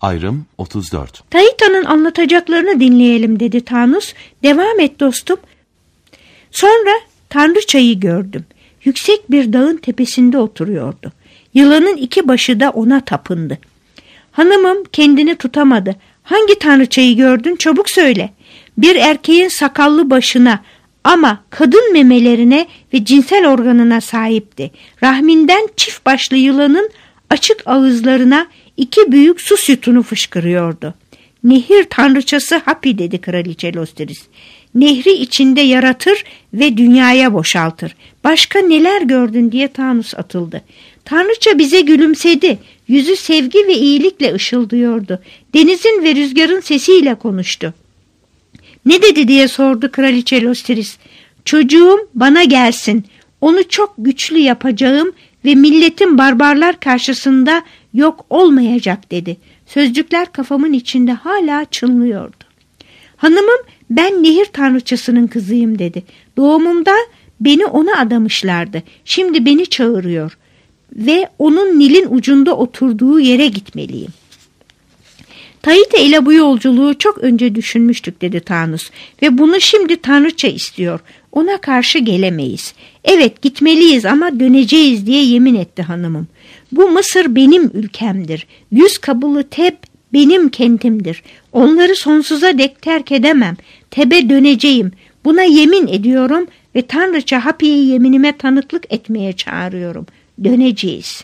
Ayrım 34. Taita'nın anlatacaklarını dinleyelim dedi Tanus. Devam et dostum. Sonra tanrıçayı gördüm. Yüksek bir dağın tepesinde oturuyordu. Yılanın iki başı da ona tapındı. Hanımım kendini tutamadı. Hangi tanrıçayı gördün? Çabuk söyle. Bir erkeğin sakallı başına ama kadın memelerine ve cinsel organına sahipti. Rahminden çift başlı yılanın açık ağızlarına iki büyük su sütunu fışkırıyordu. Nehir tanrıçası Hapi dedi Kraliçe Losteris. Nehri içinde yaratır ve dünyaya boşaltır. Başka neler gördün diye Tanus atıldı. Tanrıça bize gülümsedi. Yüzü sevgi ve iyilikle ışıldıyordu. Denizin ve rüzgarın sesiyle konuştu. Ne dedi diye sordu Kraliçe Losteris. Çocuğum bana gelsin. Onu çok güçlü yapacağım ve milletin barbarlar karşısında yok olmayacak dedi. Sözcükler kafamın içinde hala çınlıyordu. Hanımım ben nehir tanrıçasının kızıyım dedi. Doğumumda beni ona adamışlardı. Şimdi beni çağırıyor ve onun Nil'in ucunda oturduğu yere gitmeliyim. Taita ile bu yolculuğu çok önce düşünmüştük dedi Tanus ve bunu şimdi tanrıça istiyor. Ona karşı gelemeyiz. Evet gitmeliyiz ama döneceğiz diye yemin etti hanımım. Bu Mısır benim ülkemdir. 100 kabılı Teb benim kentimdir. Onları sonsuza dek terk edemem. Teb'e döneceğim. Buna yemin ediyorum ve tanrıça Hapi'yi yeminime tanıklık etmeye çağırıyorum. Döneceğiz.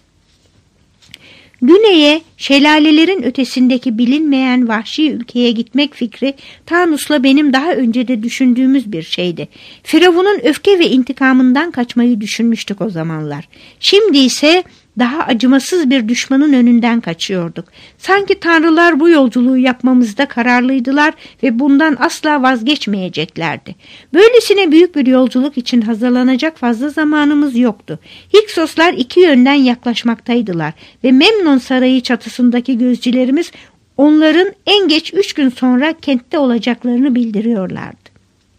Güneye, şelalelerin ötesindeki bilinmeyen vahşi ülkeye gitmek fikri Tanus'la benim daha önce de düşündüğümüz bir şeydi. Firavun'un öfke ve intikamından kaçmayı düşünmüştük o zamanlar. Şimdi ise daha acımasız bir düşmanın önünden kaçıyorduk. Sanki tanrılar bu yolculuğu yapmamızda kararlıydılar ve bundan asla vazgeçmeyeceklerdi. Böylesine büyük bir yolculuk için hazırlanacak fazla zamanımız yoktu. Hiksoslar iki yönden yaklaşmaktaydılar ve Memnon Sarayı çatısındaki gözcülerimiz onların en geç 3 gün sonra kentte olacaklarını bildiriyorlardı.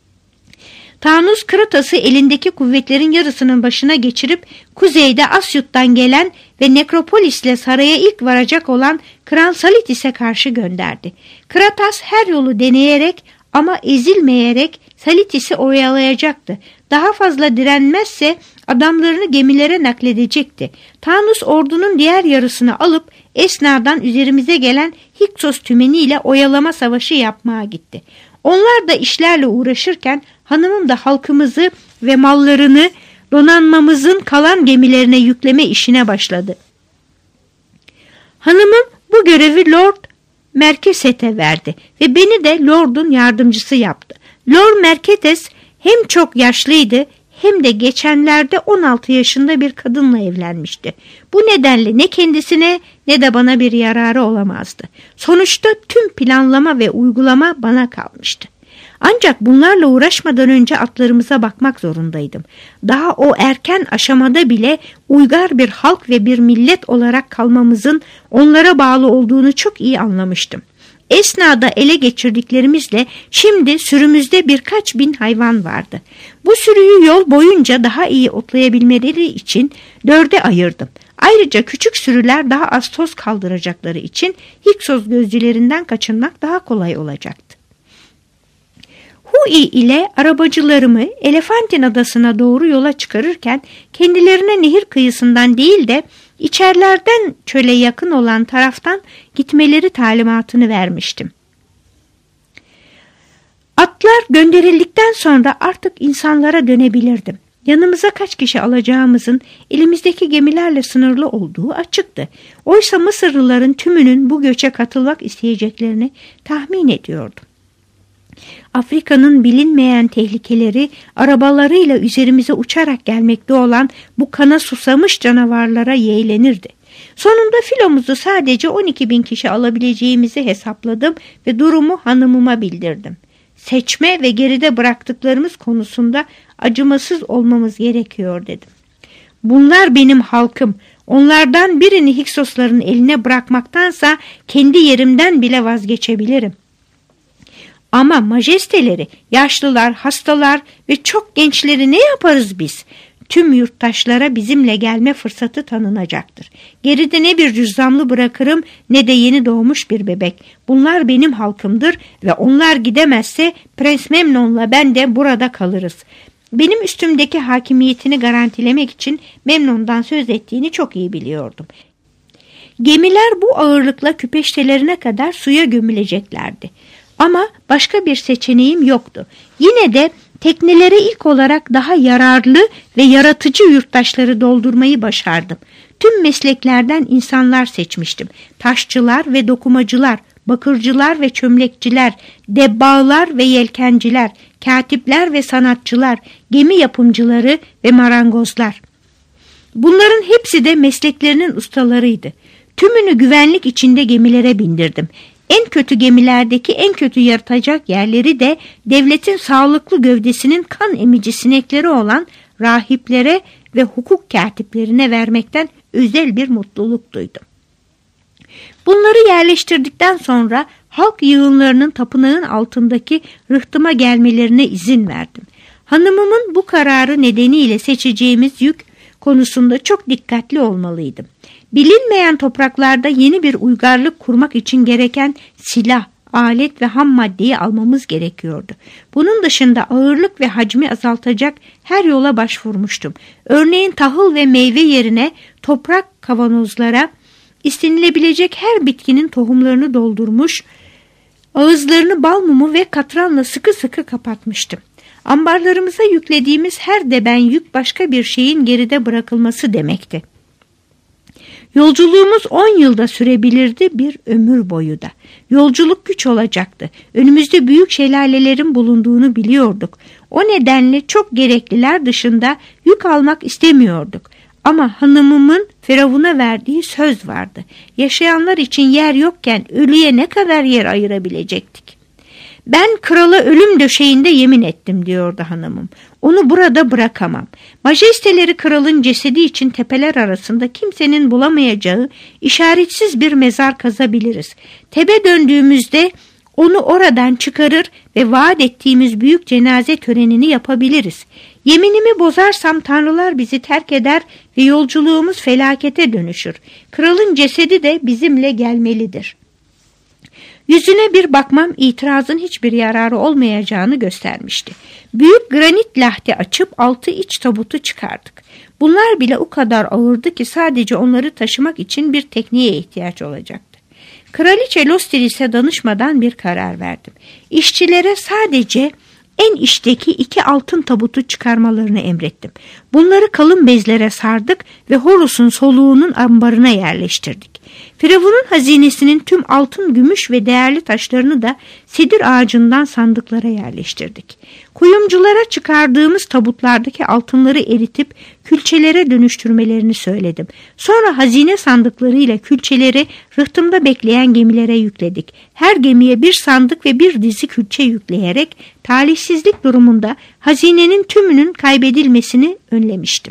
Tanus Kratas'ı elindeki kuvvetlerin yarısının başına geçirip kuzeyde Asyut'tan gelen ve Nekropolis'le saraya ilk varacak olan Kral Salitis'e karşı gönderdi. Kratas her yolu deneyerek ama ezilmeyerek Salitis'i oyalayacaktı. Daha fazla direnmezse adamlarını gemilere nakledecekti. Tanus ordunun diğer yarısını alıp esnadan üzerimize gelen Hiksos tümeniyle oyalama savaşı yapmaya gitti. Onlar da işlerle uğraşırken hanımım da halkımızı ve mallarını donanmamızın kalan gemilerine yükleme işine başladı. Hanımım bu görevi Lord Merkeset'e verdi ve beni de Lord'un yardımcısı yaptı. Lord Merketes hem çok yaşlıydı hem de geçenlerde 16 yaşında bir kadınla evlenmişti. Bu nedenle ne kendisine ne de bana bir yararı olamazdı. Sonuçta tüm planlama ve uygulama bana kalmıştı. Ancak bunlarla uğraşmadan önce atlarımıza bakmak zorundaydım. Daha o erken aşamada bile uygar bir halk ve bir millet olarak kalmamızın onlara bağlı olduğunu çok iyi anlamıştım. Esnada ele geçirdiklerimizle şimdi sürümüzde birkaç bin hayvan vardı. Bu sürüyü yol boyunca daha iyi otlayabilmeleri için 4'e ayırdım. Ayrıca küçük sürüler daha az toz kaldıracakları için Hiksos gözcülerinden kaçınmak daha kolay olacaktı. Hui ile arabacılarımı Elefantin adasına doğru yola çıkarırken kendilerine nehir kıyısından değil de içerlerden çöle yakın olan taraftan gitmeleri talimatını vermiştim. Atlar gönderildikten sonra artık insanlara dönebilirdim. Yanımıza kaç kişi alacağımızın elimizdeki gemilerle sınırlı olduğu açıktı. Oysa Mısırlıların tümünün bu göçe katılmak isteyeceklerini tahmin ediyordum. Afrika'nın bilinmeyen tehlikeleri arabalarıyla üzerimize uçarak gelmekte olan bu kana susamış canavarlara yeğlenirdi. Sonunda filomuzu sadece 12.000 kişi alabileceğimizi hesapladım ve durumu hanımıma bildirdim. Seçme ve geride bıraktıklarımız konusunda acımasız olmamız gerekiyor dedim. Bunlar benim halkım. Onlardan birini Hiksosların eline bırakmaktansa kendi yerimden bile vazgeçebilirim. Ama majesteleri, yaşlılar, hastalar ve çok gençleri ne yaparız biz? tüm yurttaşlara bizimle gelme fırsatı tanınacaktır. Geride ne bir cüzdanlı bırakırım ne de yeni doğmuş bir bebek. Bunlar benim halkımdır ve onlar gidemezse Prens Memnon'la ben de burada kalırız. Benim üstümdeki hakimiyetini garantilemek için Memnon'dan söz ettiğini çok iyi biliyordum. Gemiler bu ağırlıkla küpeştelerine kadar suya gömüleceklerdi. Ama başka bir seçeneğim yoktu. Yine de teknelere ilk olarak daha yararlı ve yaratıcı yurttaşları doldurmayı başardım. Tüm mesleklerden insanlar seçmiştim. Taşçılar ve dokumacılar, bakırcılar ve çömlekçiler, debbağlar ve yelkenciler, katipler ve sanatçılar, gemi yapımcıları ve marangozlar. Bunların hepsi de mesleklerinin ustalarıydı. Tümünü güvenlik içinde gemilere bindirdim. En kötü gemilerdeki en kötü yaratacak yerleri de devletin sağlıklı gövdesinin kan emici sinekleri olan rahiplere ve hukuk katiplerine vermekten özel bir mutluluk duydum. Bunları yerleştirdikten sonra halk yığınlarının tapınağın altındaki rıhtıma gelmelerine izin verdim. Hanımımın bu kararı nedeniyle seçeceğimiz yük konusunda çok dikkatli olmalıydım. Bilinmeyen topraklarda yeni bir uygarlık kurmak için gereken silah, alet ve ham maddeyi almamız gerekiyordu. Bunun dışında ağırlık ve hacmi azaltacak her yola başvurmuştum. Örneğin tahıl ve meyve yerine toprak kavanozlara istenilebilecek her bitkinin tohumlarını doldurmuş, ağızlarını bal mumu ve katranla sıkı sıkı kapatmıştım. Ambarlarımıza yüklediğimiz her deben yük başka bir şeyin geride bırakılması demekti. Yolculuğumuz 10 yılda sürebilirdi, bir ömür boyu da. Yolculuk güç olacaktı. Önümüzde büyük şelalelerin bulunduğunu biliyorduk. O nedenle çok gerekliler dışında yük almak istemiyorduk. Ama hanımımın Firavun'a verdiği söz vardı. Yaşayanlar için yer yokken ölüye ne kadar yer ayırabilecektik? Ben krala ölüm döşeğinde yemin ettim diyordu hanımım. Onu burada bırakamam. Majesteleri kralın cesedi için tepeler arasında kimsenin bulamayacağı işaretsiz bir mezar kazabiliriz. Tebe döndüğümüzde onu oradan çıkarır ve vaat ettiğimiz büyük cenaze törenini yapabiliriz. Yeminimi bozarsam tanrılar bizi terk eder ve yolculuğumuz felakete dönüşür. Kralın cesedi de bizimle gelmelidir. Yüzüne bir bakmam itirazın hiçbir yararı olmayacağını göstermişti. Büyük granit lahti açıp altı iç tabutu çıkardık. Bunlar bile o kadar ağırdı ki sadece onları taşımak için bir tekneye ihtiyaç olacaktı. Kraliçe Lostiris'e danışmadan bir karar verdim. İşçilere sadece en içteki 2 altın tabutu çıkarmalarını emrettim. Bunları kalın bezlere sardık ve Horus'un soluğunun ambarına yerleştirdik. Firavun'un hazinesinin tüm altın, gümüş ve değerli taşlarını da sedir ağacından sandıklara yerleştirdik. Kuyumculara çıkardığımız tabutlardaki altınları eritip külçelere dönüştürmelerini söyledim. Sonra hazine sandıklarıyla külçeleri rıhtımda bekleyen gemilere yükledik. Her gemiye bir sandık ve bir dizi külçe yükleyerek talihsizlik durumunda hazinenin tümünün kaybedilmesini önlemiştim.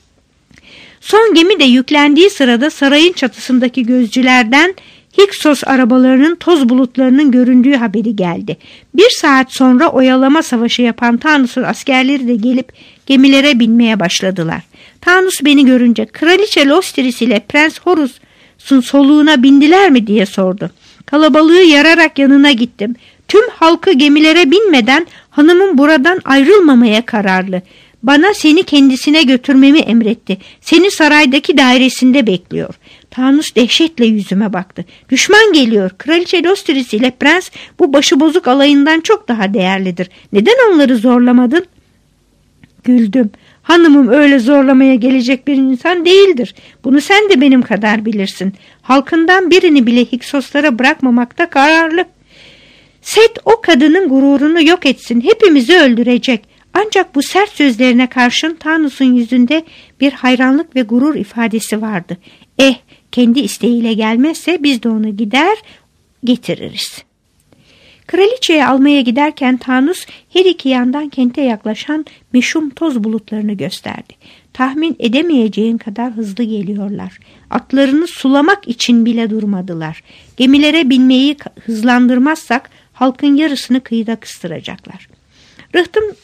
Son gemi de yüklendiği sırada sarayın çatısındaki gözcülerden Hiksos arabalarının toz bulutlarının göründüğü haberi geldi. 1 saat sonra oyalama savaşı yapan Tanus'un askerleri de gelip gemilere binmeye başladılar. Tanus beni görünce Kraliçe Lostiris ile Prens Horus'un soluğuna bindiler mi diye sordu. Kalabalığı yararak yanına gittim. Tüm halkı gemilere binmeden hanımın buradan ayrılmamaya kararlı. Bana seni kendisine götürmemi emretti. Seni saraydaki dairesinde bekliyor. Tanus dehşetle yüzüme baktı. Düşman geliyor. Kraliçe Lostiris ile prens bu başıbozuk alayından çok daha değerlidir. Neden onları zorlamadın? Güldüm. Hanımım öyle zorlamaya gelecek bir insan değildir. Bunu sen de benim kadar bilirsin. Halkından birini bile Hiksoslara bırakmamakta kararlı. Set o kadının gururunu yok etsin. Hepimizi öldürecek. Ancak bu sert sözlerine karşın Tanus'un yüzünde bir hayranlık ve gurur ifadesi vardı. Kendi isteğiyle gelmezse biz de onu gider getiririz. Kraliçeyi almaya giderken Tanus her iki yandan kente yaklaşan meşhum toz bulutlarını gösterdi. Tahmin edemeyeceğin kadar hızlı geliyorlar. Atlarını sulamak için bile durmadılar. Gemilere binmeyi hızlandırmazsak halkın yarısını kıyıda kıstıracaklar. Rıhtım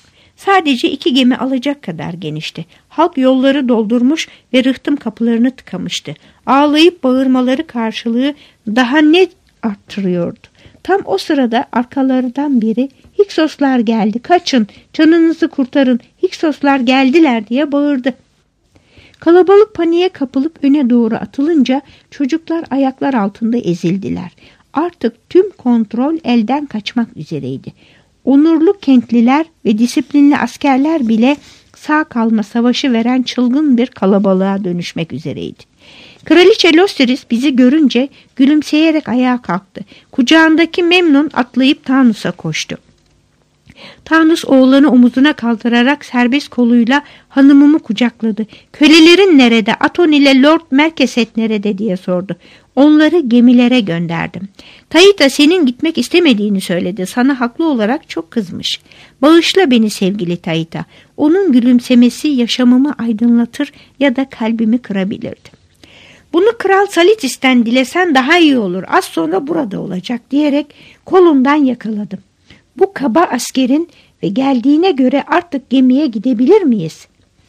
Sadece 2 gemi alacak kadar genişti. Halk yolları doldurmuş ve rıhtım kapılarını tıkamıştı. Ağlayıp bağırmaları karşılığı daha ne arttırıyordu. Tam o sırada arkalarından biri "Hiksoslar geldi, kaçın, canınızı kurtarın, Hiksoslar geldiler" diye bağırdı. Kalabalık paniğe kapılıp öne doğru atılınca çocuklar ayaklar altında ezildiler. Artık tüm kontrol elden kaçmak üzereydi. Onurlu kentliler ve disiplinli askerler bile sağ kalma savaşı veren çılgın bir kalabalığa dönüşmek üzereydi. Kraliçe Losiris bizi görünce gülümseyerek ayağa kalktı. Kucağındaki Memnon atlayıp Tanus'a koştu. Tanus oğlanı omuzuna kaldırarak serbest koluyla hanımımı kucakladı. "Kölelerin nerede? Aton ile Lord Merkeset nerede?" diye sordu. "Onları gemilere gönderdim. Taita senin gitmek istemediğini söyledi. Sana haklı olarak çok kızmış. Bağışla beni sevgili Taita. Onun gülümsemesi yaşamımı aydınlatır ya da kalbimi kırabilirdi. Bunu Kral Salitis'ten dilesen daha iyi olur. Az sonra burada olacak" diyerek kolundan yakaladım. "Bu kaba askerin ve geldiğine göre artık gemiye gidebilir miyiz?"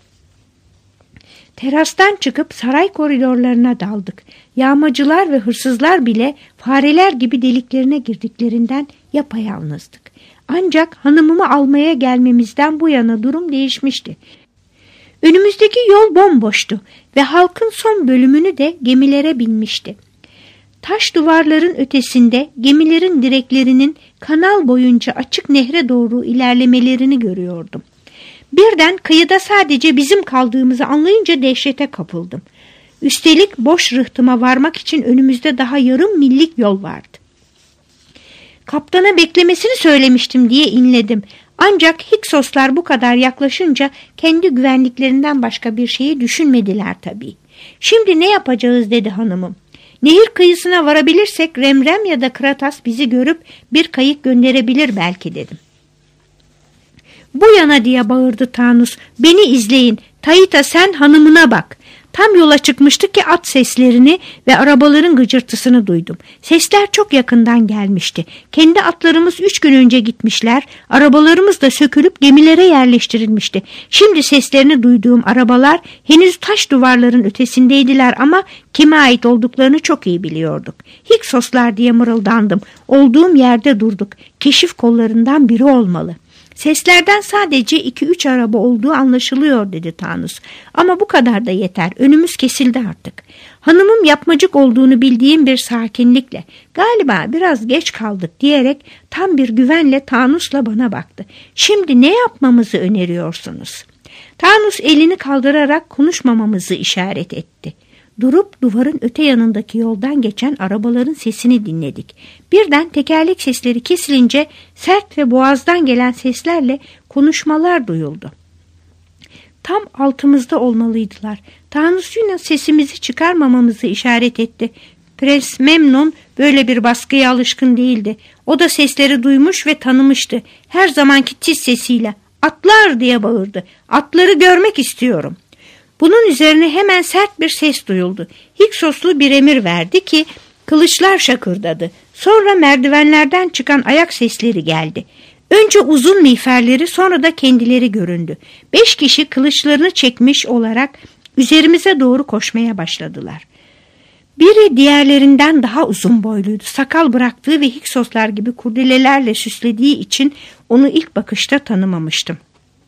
Terastan çıkıp saray koridorlarına daldık. Yağmacılar ve hırsızlar bile fareler gibi deliklerine girdiklerinden yapayalnızdık. Ancak hanımımı almaya gelmemizden bu yana durum değişmişti. Önümüzdeki yol bomboştu ve halkın son bölümünü de gemilere binmişti. Taş duvarların ötesinde gemilerin direklerinin kanal boyunca açık nehre doğru ilerlemelerini görüyordum. Birden kıyıda sadece bizim kaldığımızı anlayınca dehşete kapıldım. Üstelik boş rıhtıma varmak için önümüzde daha yarım millik yol vardı. "Kaptana beklemesini söylemiştim" diye inledim. Ancak Hiksoslar bu kadar yaklaşınca kendi güvenliklerinden başka bir şeyi düşünmediler tabii. "Şimdi ne yapacağız?" dedi hanımım. "Nehir kıyısına varabilirsek Remrem ya da Kratas bizi görüp bir kayık gönderebilir belki" dedim. "Bu yana" diye bağırdı Tanus. "Beni izleyin. Taita sen hanımına bak." Tam yola çıkmıştık ki at seslerini ve arabaların gıcırtısını duydum. Sesler çok yakından gelmişti. Kendi atlarımız 3 gün önce gitmişler. Arabalarımız da sökülüp gemilere yerleştirilmişti. Şimdi seslerini duyduğum arabalar henüz taş duvarların ötesindeydiler ama kime ait olduklarını çok iyi biliyorduk. "Hiksoslar" diye mırıldandım. Olduğum yerde durduk. Keşif kollarından biri olmalı. "Seslerden sadece 2-3 araba olduğu anlaşılıyor" dedi Tanus. "Ama bu kadar da yeter. Önümüz kesildi artık." Hanımım yapmacık olduğunu bildiğim bir sakinlikle "Galiba biraz geç kaldık" diyerek tam bir güvenle Tanus'la bana baktı. "Şimdi ne yapmamızı öneriyorsunuz?" Tanus elini kaldırarak konuşmamamızı işaret etti. Durup duvarın öte yanındaki yoldan geçen arabaların sesini dinledik. Birden tekerlek sesleri kesilince sert ve boğazdan gelen seslerle konuşmalar duyuldu. Tam altımızda olmalıydılar. Tanus yine sesimizi çıkarmamamızı işaret etti. Prens Memnon böyle bir baskıya alışkın değildi. O da sesleri duymuş ve tanımıştı. Her zamanki tiz sesiyle "Atlar!" diye bağırdı. "Atları görmek istiyorum." Bunun üzerine hemen sert bir ses duyuldu. Hiksoslu bir emir verdi ki kılıçlar şakırdadı. Sonra merdivenlerden çıkan ayak sesleri geldi. Önce uzun miğferleri, sonra da kendileri göründü. 5 kişi kılıçlarını çekmiş olarak üzerimize doğru koşmaya başladılar. Biri diğerlerinden daha uzun boyluydu. Sakal bıraktığı ve Hiksoslar gibi kurdelelerle süslediği için onu ilk bakışta tanımamıştım.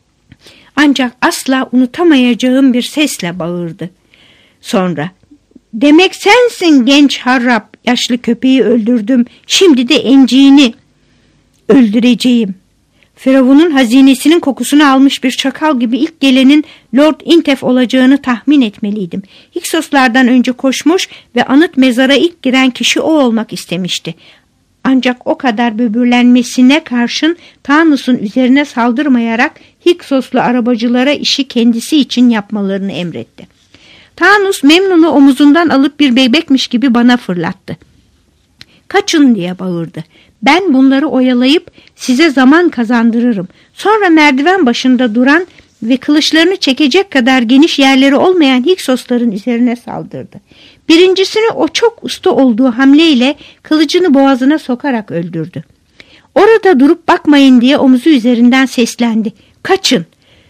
Ancak asla unutamayacağım bir sesle bağırdı. Sonra "Demek sensin genç harrap, yaşlı köpeği öldürdüm, şimdi de enciğini öldüreceğim." Firavun'un hazinesinin kokusunu almış bir çakal gibi ilk gelenin Lord Intef olacağını tahmin etmeliydim. Hiksoslardan önce koşmuş ve anıt mezara ilk giren kişi o olmak istemişti. Ancak o kadar böbürlenmesine karşın Tanus'un üzerine saldırmayarak Hiksoslu arabacılara işi kendisi için yapmalarını emretti. Tanus Memnun'u omuzundan alıp bir bebekmiş gibi bana fırlattı. "Kaçın!" diye bağırdı. "Ben bunları oyalayıp size zaman kazandırırım." Sonra merdiven başında duran ve kılıçlarını çekecek kadar geniş yerleri olmayan Hiksosların üzerine saldırdı. Birincisini o çok usta olduğu hamleyle kılıcını boğazına sokarak öldürdü. Orada durup bakmayın diye omuzu üzerinden seslendi. Kaçın.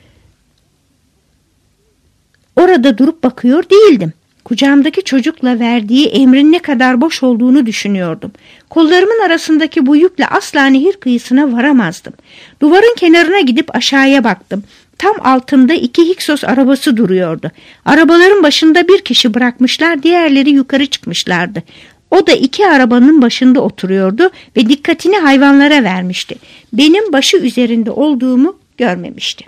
Orada durup bakıyor değildim. Kucağımdaki çocukla verdiği emrin ne kadar boş olduğunu düşünüyordum. Kollarımın arasındaki bu yükle asla nehir kıyısına varamazdım. Duvarın kenarına gidip aşağıya baktım. Tam altımda 2 Hyksos arabası duruyordu. Arabaların başında bir kişi bırakmışlar, diğerleri yukarı çıkmışlardı. O da 2 arabanın başında oturuyordu ve dikkatini hayvanlara vermişti. Benim başı üzerinde olduğumu görmemişti.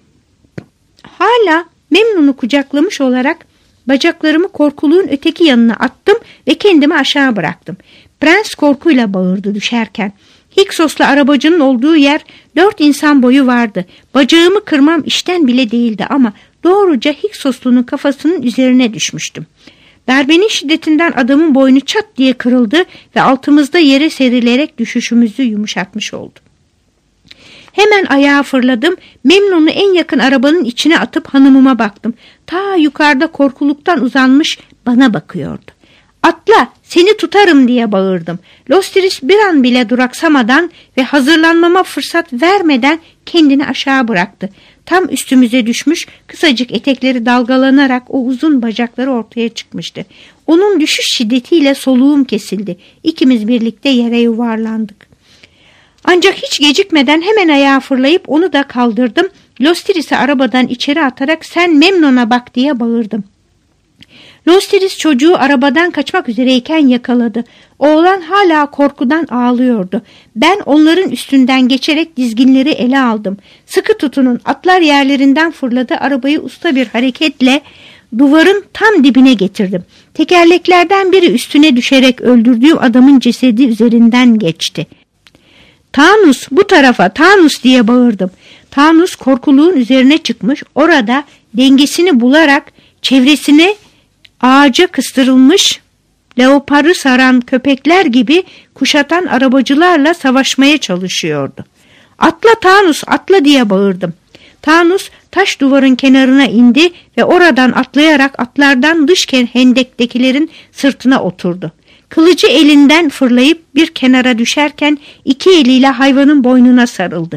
Hala Memnun'u kucaklamış olarak bacaklarımı korkuluğun öteki yanına attım ve kendimi aşağı bıraktım. Prens korkuyla bağırdı düşerken. Hyksos'la arabacının olduğu yer 4 insan boyu vardı. Bacağımı kırmam işten bile değildi ama doğruca Hyksoslu'nun kafasının üzerine düşmüştüm. Darbenin şiddetinden adamın boynu çat diye kırıldı ve altımızda yere serilerek düşüşümüzü yumuşatmış oldu. Hemen ayağa fırladım. Memnun'u en yakın arabanın içine atıp hanımıma baktım. Ta yukarıda korkuluktan uzanmış bana bakıyordu. Atla, seni tutarım diye bağırdım. Lostiris bir an bile duraksamadan ve hazırlanmama fırsat vermeden kendini aşağı bıraktı. Tam üstümüze düşmüş, kısacık etekleri dalgalanarak o uzun bacakları ortaya çıkmıştı. Onun düşüş şiddetiyle soluğum kesildi. İkimiz birlikte yere yuvarlandık. Ancak hiç gecikmeden hemen ayağa fırlayıp onu da kaldırdım. Lostiris'i arabadan içeri atarak sen Memnun'a bak diye bağırdım. Lostiris çocuğu arabadan kaçmak üzereyken yakaladı. Oğlan hala korkudan ağlıyordu. Ben onların üstünden geçerek dizginleri ele aldım. Sıkı tutunun, atlar yerlerinden fırladı. Arabayı usta bir hareketle duvarın tam dibine getirdim. Tekerleklerden biri üstüne düşerek öldürdüğüm adamın cesedi üzerinden geçti. Tanus, bu tarafa, Tanus diye bağırdım. Tanus korkuluğun üzerine çıkmış, orada dengesini bularak çevresine ağaca kıstırılmış leoparı saran köpekler gibi kuşatan arabacılarla savaşmaya çalışıyordu. Atla Tanus, atla diye bağırdım. Tanus taş duvarın kenarına indi ve oradan atlayarak atlardan dış hendektekilerin sırtına oturdu. Kılıcı elinden fırlayıp bir kenara düşerken 2 eliyle hayvanın boynuna sarıldı.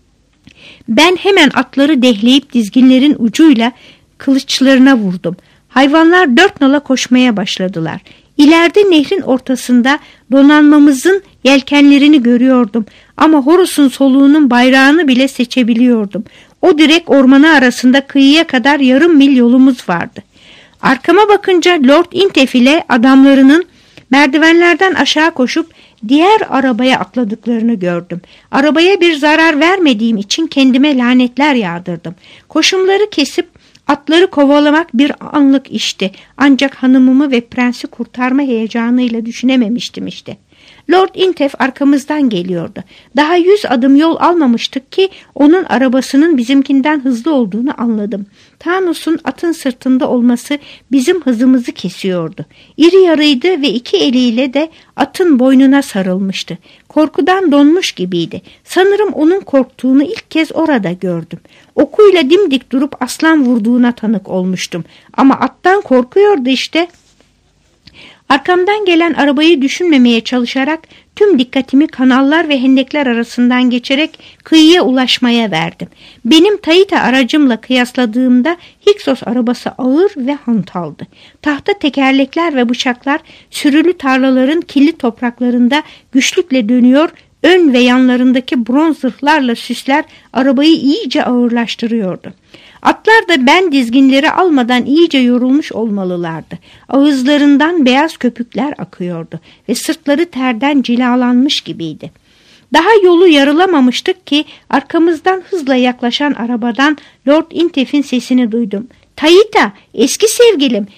Ben hemen atları dehleyip dizginlerin ucuyla kılıçlarına vurdum. Hayvanlar 4 nala koşmaya başladılar. İleride nehrin ortasında donanmamızın yelkenlerini görüyordum ama Horus'un soluğunun bayrağını bile seçebiliyordum. O direk ormanı arasında kıyıya kadar yarım mil yolumuz vardı. Arkama bakınca Lord Intef ile adamlarının merdivenlerden aşağı koşup diğer arabaya atladıklarını gördüm. Arabaya bir zarar vermediğim için kendime lanetler yağdırdım. Koşumları kesip atları kovalamak bir anlık işti. Ancak hanımımı ve prensi kurtarma heyecanıyla düşünememiştim işte. Lord Intef arkamızdan geliyordu. Daha 100 adım yol almamıştık ki onun arabasının bizimkinden hızlı olduğunu anladım. Tanus'un atın sırtında olması bizim hızımızı kesiyordu. İri yarıydı ve 2 eliyle de atın boynuna sarılmıştı. Korkudan donmuş gibiydi. Sanırım onun korktuğunu ilk kez orada gördüm. Okuyla dimdik durup aslan vurduğuna tanık olmuştum. Ama attan korkuyordu işte. Arkamdan gelen arabayı düşünmemeye çalışarak tüm dikkatimi kanallar ve hendekler arasından geçerek kıyıya ulaşmaya verdim. Benim Taita aracımla kıyasladığımda Hyksos arabası ağır ve hantaldı. Tahta tekerlekler ve bıçaklar sürülü tarlaların kirli topraklarında güçlükle dönüyor, ön ve yanlarındaki bronz zırhlarla süsler arabayı iyice ağırlaştırıyordu. Atlar da ben dizginleri almadan iyice yorulmuş olmalılardı. Ağızlarından beyaz köpükler akıyordu ve sırtları terden cilalanmış gibiydi. Daha yolu yarılamamıştık ki arkamızdan hızla yaklaşan arabadan Lord Intef'in sesini duydum. Taita, eski sevgilim,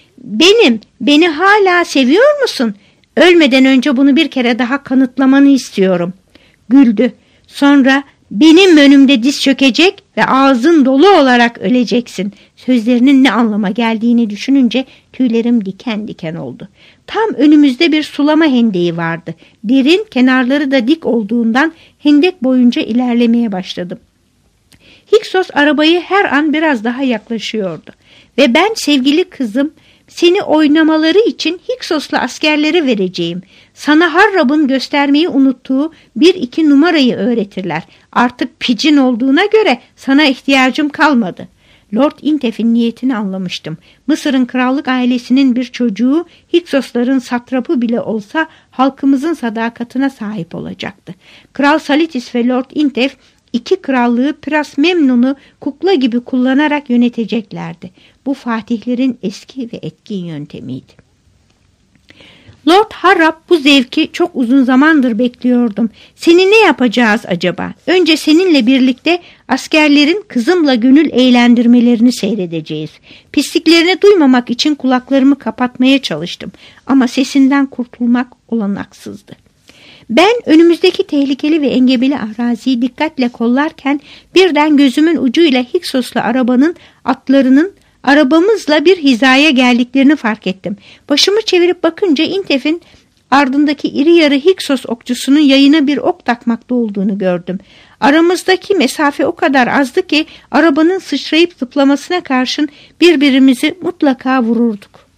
beni hala seviyor musun? Ölmeden önce bunu bir kere daha kanıtlamanı istiyorum. Güldü. Sonra benim önümde diz çökecek ve ağzın dolu olarak öleceksin. Sözlerinin ne anlama geldiğini düşününce tüylerim diken diken oldu. Tam önümüzde bir sulama hendeği vardı. Derin, kenarları da dik olduğundan hendek boyunca ilerlemeye başladım. Hyksos arabayı her an biraz daha yaklaşıyordu. Ve ben sevgili kızım Seni oynamaları için Hyksoslu askerlere vereceğim. Sana Harrab'ın göstermeyi unuttuğu 1-2 numarayı öğretirler. Artık picin olduğuna göre sana ihtiyacım kalmadı. Lord Intef'in niyetini anlamıştım. Mısır'ın krallık ailesinin bir çocuğu Hyksosların satrapı bile olsa halkımızın sadakatine sahip olacaktı. Kral Salitis ve Lord Intef 2 krallığı Pras Memnun'u kukla gibi kullanarak yöneteceklerdi. Bu fatihlerin eski ve etkin yöntemiydi. Lord Harrab bu zevki çok uzun zamandır bekliyordum. Seni ne yapacağız acaba? Önce seninle birlikte askerlerin kızımla gönül eğlendirmelerini seyredeceğiz. Pisliklerini duymamak için kulaklarımı kapatmaya çalıştım. Ama sesinden kurtulmak olanaksızdı. Ben önümüzdeki tehlikeli ve engebeli araziyi dikkatle kollarken birden gözümün ucuyla Hyksoslu arabanın atlarının arabamızla bir hizaya geldiklerini fark ettim. Başımı çevirip bakınca Intef'in ardındaki iri yarı Hyksos okçusunun yayına bir ok takmakta olduğunu gördüm. Aramızdaki mesafe o kadar azdı ki arabanın sıçrayıp zıplamasına karşın birbirimizi mutlaka vururduk.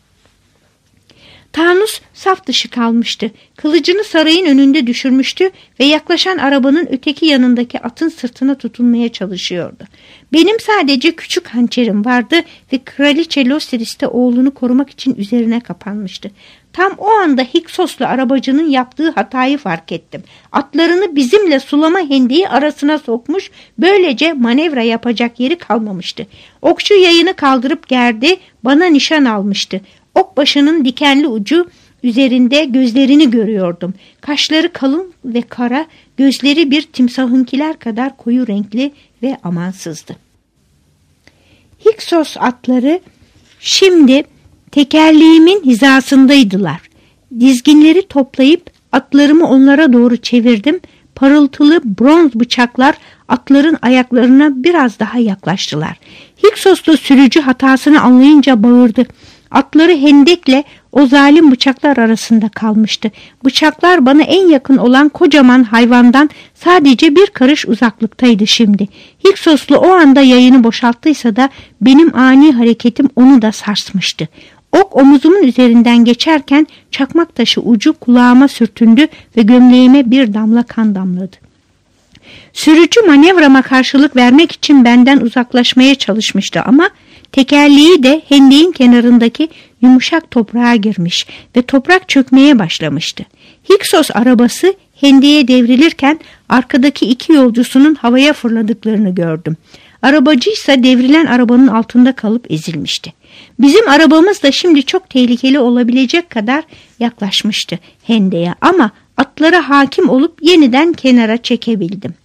Tanus saf dışı kalmıştı. Kılıcını sarayın önünde düşürmüştü ve yaklaşan arabanın öteki yanındaki atın sırtına tutunmaya çalışıyordu. Benim sadece küçük hançerim vardı ve Kraliçe Losiris de oğlunu korumak için üzerine kapanmıştı. Tam o anda Hyksoslu arabacının yaptığı hatayı fark ettim. Atlarını bizimle sulama hendeği arasına sokmuş, böylece manevra yapacak yeri kalmamıştı. Okçu yayını kaldırıp gerdi, bana nişan almıştı. Ok başının dikenli ucu üzerinde gözlerini görüyordum. Kaşları kalın ve kara, gözleri bir timsahınkiler kadar koyu renkli ve amansızdı. Hyksos atları şimdi tekerleğimin hizasındaydılar. Dizginleri toplayıp atlarımı onlara doğru çevirdim. Parıltılı bronz bıçaklar atların ayaklarına biraz daha yaklaştılar. Hyksoslu sürücü hatasını anlayınca bağırdı. Atları hendekle o zalim bıçaklar arasında kalmıştı. Bıçaklar bana en yakın olan kocaman hayvandan sadece bir karış uzaklıktaydı şimdi. Hyksoslu o anda yayını boşalttıysa da benim ani hareketim onu da sarsmıştı. Ok omuzumun üzerinden geçerken çakmak taşı ucu kulağıma sürtündü ve gömleğime bir damla kan damladı. Sürücü manevrama karşılık vermek için benden uzaklaşmaya çalışmıştı ama tekerleği de hendeğin kenarındaki yumuşak toprağa girmiş ve toprak çökmeye başlamıştı. Hyksos arabası hendeğe devrilirken arkadaki 2 yolcusunun havaya fırladıklarını gördüm. Arabacıysa devrilen arabanın altında kalıp ezilmişti. Bizim arabamız da şimdi çok tehlikeli olabilecek kadar yaklaşmıştı hendeğe ama atlara hakim olup yeniden kenara çekebildim.